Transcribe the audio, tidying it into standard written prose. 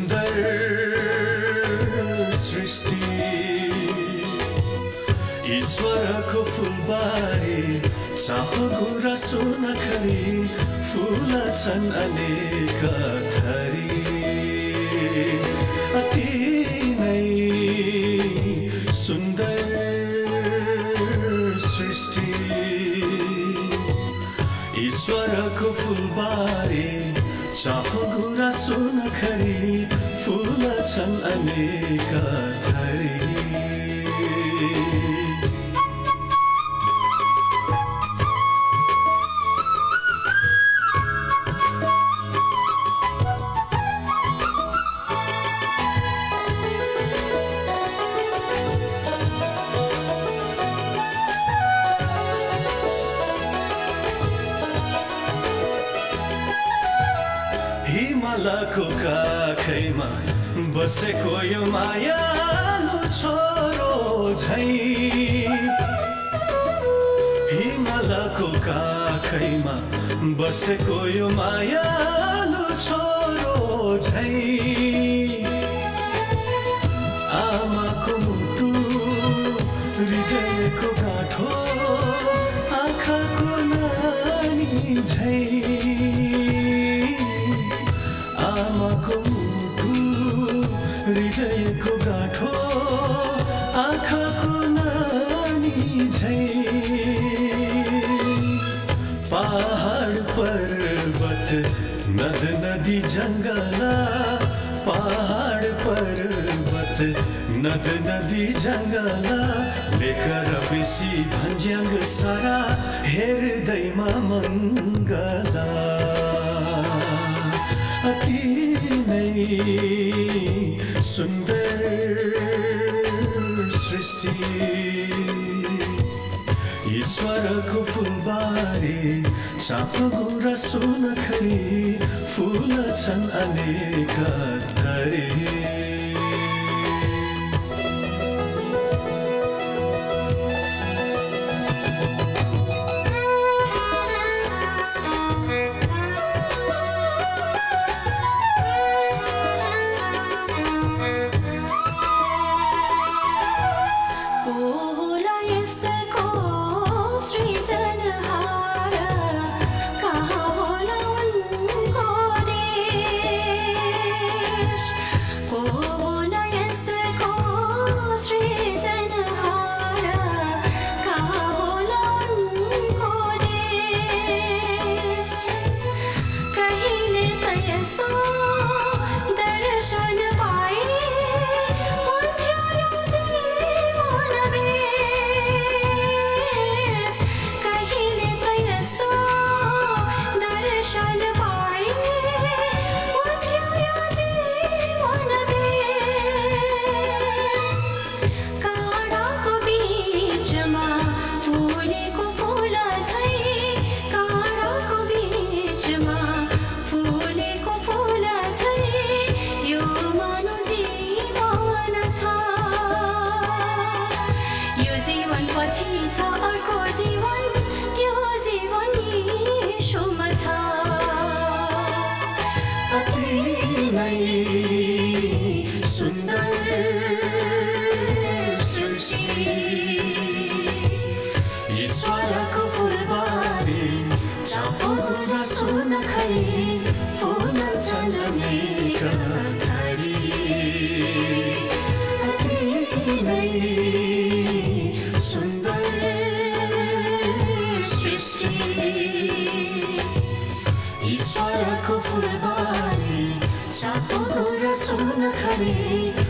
सुन्दर सृष्टि ईश्वरको फुलबारी चाहो गुरा सुनखरी फुल्छन् अनेक थरी अति नै सुन्दर सृष्टि ईश्वरको फुलबारी चाहो गुरा सुनखरी फुल्छन् अनेक थरी हिमालको काखैमा बसेको यो मायालु छोरो झै हिमालको काखैमा बसेको यो मायालु छोरो झै आमाको मुटु हृदयको गाँठो आँखाको नानी झै आमाको मुटु हृदयको गाँठो आँखाको नानी झै पहाड पर्वत नद नदी जङ्गला पहाड पर्वत नद नदी जङ्गला लेकर बेसी भन्ज्याङ सारा हेर्दैमा मङ्गला अति नै सुन्दर सृष्टि ईश्वरको फुलबारी चाहो गुरा सुनखरी फुल्छन् अनेक थरी ईश्वरको फुलबारी चाहो गुरा सुनखरी फुल्छन् अनेक थरी अति नै सुन्दर सृष्टि ईश्वरको फुलबारी चाहो गुरा सुनखरी